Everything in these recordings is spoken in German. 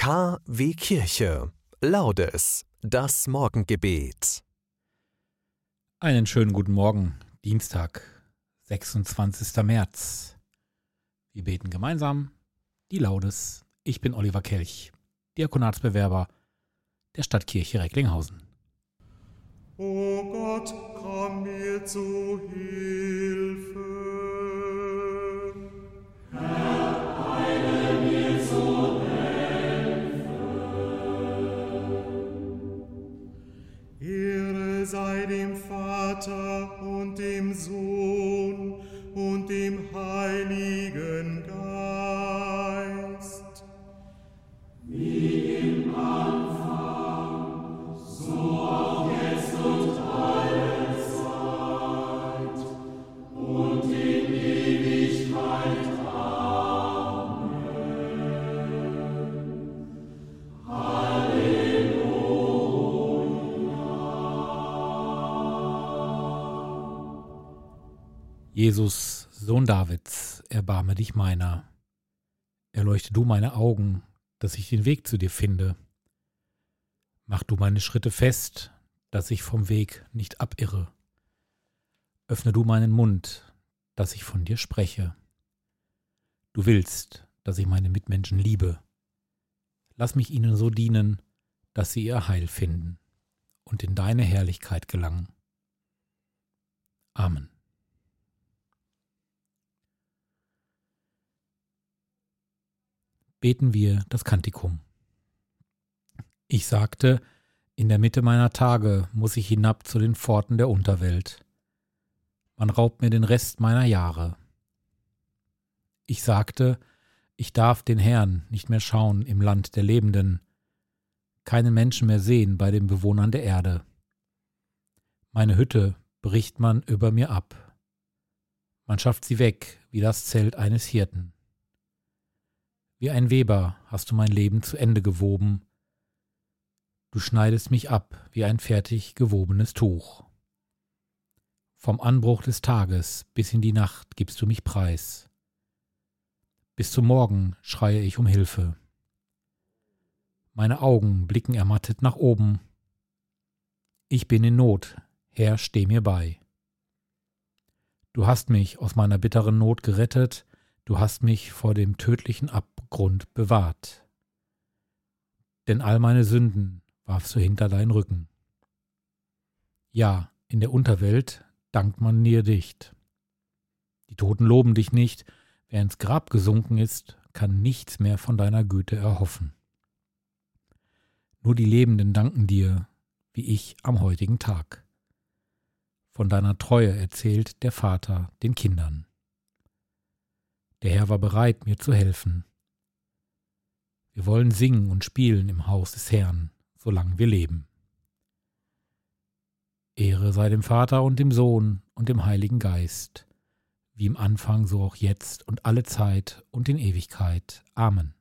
KW Kirche. Laudes, das Morgengebet. Einen schönen guten Morgen, Dienstag, 26. März. Wir beten gemeinsam die Laudes. Ich bin Oliver Kelch, Diakonatsbewerber der Stadtkirche Recklinghausen. O Gott, komm mir zu Hilfe. Herr, eile mir zu Hilfe. Ehre sei dem Vater und dem Sohn und dem Heiligen Geist. Wie im Anfang, so auch jetzt und alle Zeit und in Ewigkeit. Amen. Halleluja. Jesus, Sohn Davids, erbarme dich meiner. Erleuchte du meine Augen, dass ich den Weg zu dir finde. Mach du meine Schritte fest, dass ich vom Weg nicht abirre. Öffne du meinen Mund, dass ich von dir spreche. Du willst, dass ich meine Mitmenschen liebe. Lass mich ihnen so dienen, dass sie ihr Heil finden und in deine Herrlichkeit gelangen. Amen. Beten wir das Kantikum. Ich sagte, in der Mitte meiner Tage muss ich hinab zu den Pforten der Unterwelt. Man raubt mir den Rest meiner Jahre. Ich sagte, ich darf den Herrn nicht mehr schauen im Land der Lebenden, keinen Menschen mehr sehen bei den Bewohnern der Erde. Meine Hütte bricht man über mir ab. Man schafft sie weg wie das Zelt eines Hirten. Wie ein Weber hast du mein Leben zu Ende gewoben. Du schneidest mich ab wie ein fertig gewobenes Tuch. Vom Anbruch des Tages bis in die Nacht gibst du mich preis. Bis zum Morgen schreie ich um Hilfe. Meine Augen blicken ermattet nach oben. Ich bin in Not, Herr, steh mir bei. Du hast mich aus meiner bitteren Not gerettet, du hast mich vor dem tödlichen Abgrund bewahrt. Denn all meine Sünden warfst du hinter deinen Rücken. Ja, in der Unterwelt dankt man dir dicht. Die Toten loben dich nicht, wer ins Grab gesunken ist, kann nichts mehr von deiner Güte erhoffen. Nur die Lebenden danken dir, wie ich am heutigen Tag. Von deiner Treue erzählt der Vater den Kindern. Der Herr war bereit, mir zu helfen. Wir wollen singen und spielen im Haus des Herrn, solange wir leben. Ehre sei dem Vater und dem Sohn und dem Heiligen Geist, wie im Anfang, so auch jetzt und alle Zeit und in Ewigkeit. Amen.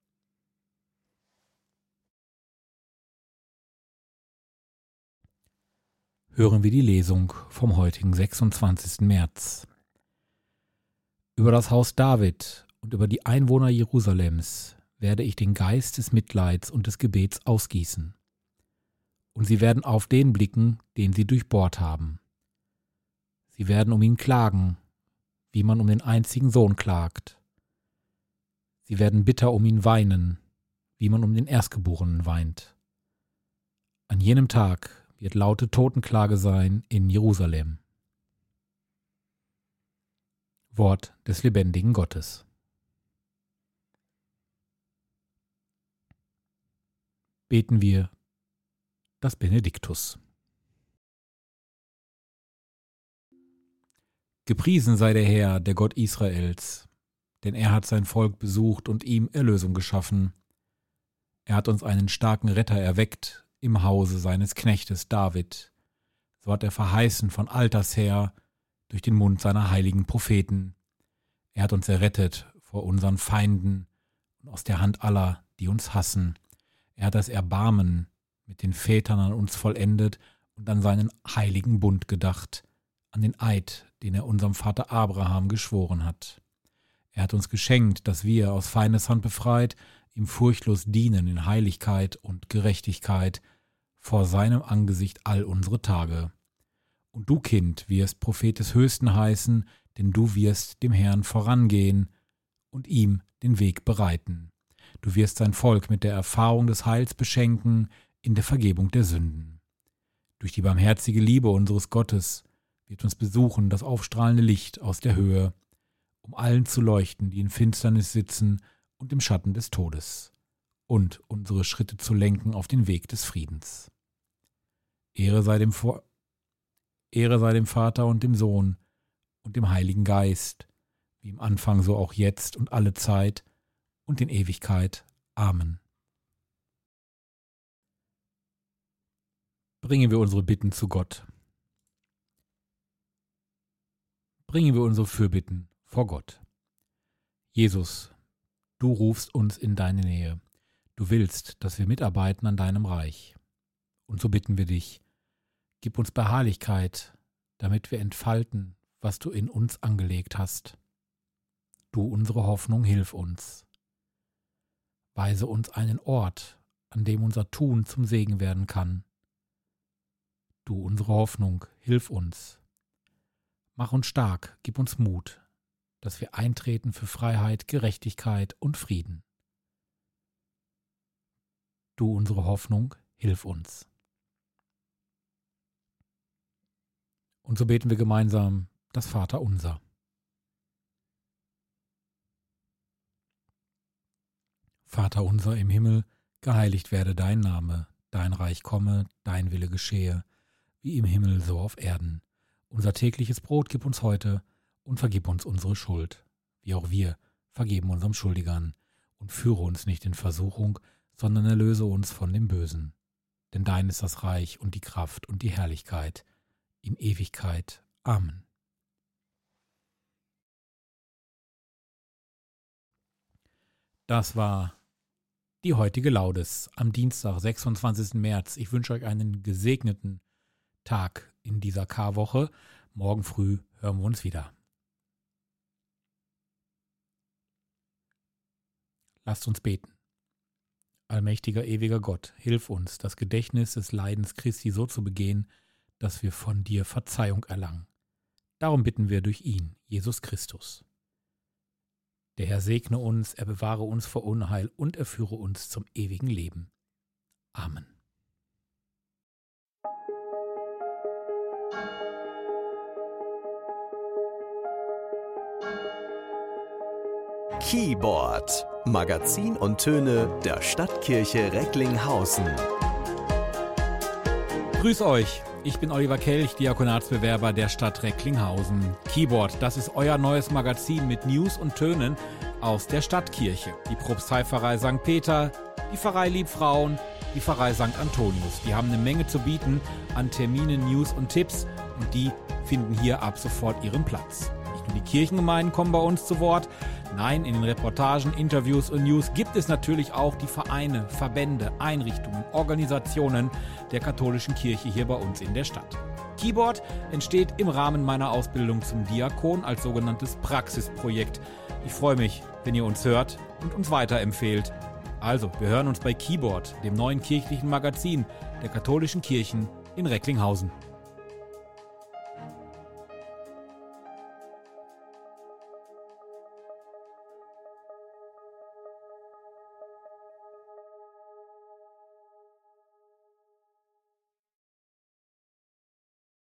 Hören wir die Lesung vom heutigen 26. März. Über das Haus David und über die Einwohner Jerusalems werde ich den Geist des Mitleids und des Gebets ausgießen. Und sie werden auf den blicken, den sie durchbohrt haben. Sie werden um ihn klagen, wie man um den einzigen Sohn klagt. Sie werden bitter um ihn weinen, wie man um den Erstgeborenen weint. An jenem Tag wird laute Totenklage sein in Jerusalem. Wort des lebendigen Gottes. Beten wir das Benediktus. Gepriesen sei der Herr, der Gott Israels, denn er hat sein Volk besucht und ihm Erlösung geschaffen. Er hat uns einen starken Retter erweckt im Hause seines Knechtes David. So hat er verheißen von alters her durch den Mund seiner heiligen Propheten. Er hat uns errettet vor unseren Feinden und aus der Hand aller, die uns hassen. Er hat das Erbarmen mit den Vätern an uns vollendet und an seinen heiligen Bund gedacht, an den Eid, den er unserem Vater Abraham geschworen hat. Er hat uns geschenkt, dass wir aus Feindeshand befreit ihm furchtlos dienen in Heiligkeit und Gerechtigkeit vor seinem Angesicht all unsere Tage. Und du, Kind, wirst Prophet des Höchsten heißen, denn du wirst dem Herrn vorangehen und ihm den Weg bereiten. Du wirst sein Volk mit der Erfahrung des Heils beschenken in der Vergebung der Sünden. Durch die barmherzige Liebe unseres Gottes wird uns besuchen das aufstrahlende Licht aus der Höhe, um allen zu leuchten, die in Finsternis sitzen und im Schatten des Todes, und unsere Schritte zu lenken auf den Weg des Friedens. Ehre sei dem Vater und dem Sohn und dem Heiligen Geist, wie im Anfang so auch jetzt und alle Zeit und in Ewigkeit. Amen. Bringen wir unsere Bitten zu Gott. Bringen wir unsere Fürbitten vor Gott. Jesus, du rufst uns in deine Nähe. Du willst, dass wir mitarbeiten an deinem Reich. Und so bitten wir dich, gib uns Beharrlichkeit, damit wir entfalten, was du in uns angelegt hast. Du, unsere Hoffnung, hilf uns. Weise uns einen Ort, an dem unser Tun zum Segen werden kann. Du, unsere Hoffnung, hilf uns. Mach uns stark, gib uns Mut, dass wir eintreten für Freiheit, Gerechtigkeit und Frieden. Du, unsere Hoffnung, hilf uns. Und so beten wir gemeinsam das Vaterunser. Vater unser im Himmel, geheiligt werde dein Name, dein Reich komme, dein Wille geschehe, wie im Himmel so auf Erden. Unser tägliches Brot gib uns heute und vergib uns unsere Schuld, wie auch wir vergeben unserem Schuldigern. Und führe uns nicht in Versuchung, sondern erlöse uns von dem Bösen. Denn dein ist das Reich und die Kraft und die Herrlichkeit in Ewigkeit. Amen. Das war die heutige Laudes am Dienstag, 26. März. Ich wünsche euch einen gesegneten Tag in dieser Karwoche. Morgen früh hören wir uns wieder. Lasst uns beten. Allmächtiger, ewiger Gott, hilf uns, das Gedächtnis des Leidens Christi so zu begehen, dass wir von dir Verzeihung erlangen. Darum bitten wir durch ihn, Jesus Christus. Der Herr segne uns, er bewahre uns vor Unheil und er führe uns zum ewigen Leben. Amen. Keyboard, Magazin und Töne der Stadtkirche Recklinghausen. Grüß euch, ich bin Oliver Kelch, Diakonatsbewerber der Stadt Recklinghausen. Keyboard, das ist euer neues Magazin mit News und Tönen aus der Stadtkirche. Die Propsteipfarrei St. Peter, die Pfarrei Liebfrauen, die Pfarrei St. Antonius. Die haben eine Menge zu bieten an Terminen, News und Tipps und die finden hier ab sofort ihren Platz. Nicht nur die Kirchengemeinden kommen bei uns zu Wort, nein, in den Reportagen, Interviews und News gibt es natürlich auch die Vereine, Verbände, Einrichtungen, Organisationen der katholischen Kirche hier bei uns in der Stadt. Keyboard entsteht im Rahmen meiner Ausbildung zum Diakon als sogenanntes Praxisprojekt. Ich freue mich, wenn ihr uns hört und uns weiterempfehlt. Also, wir hören uns bei Keyboard, dem neuen kirchlichen Magazin der katholischen Kirchen in Recklinghausen.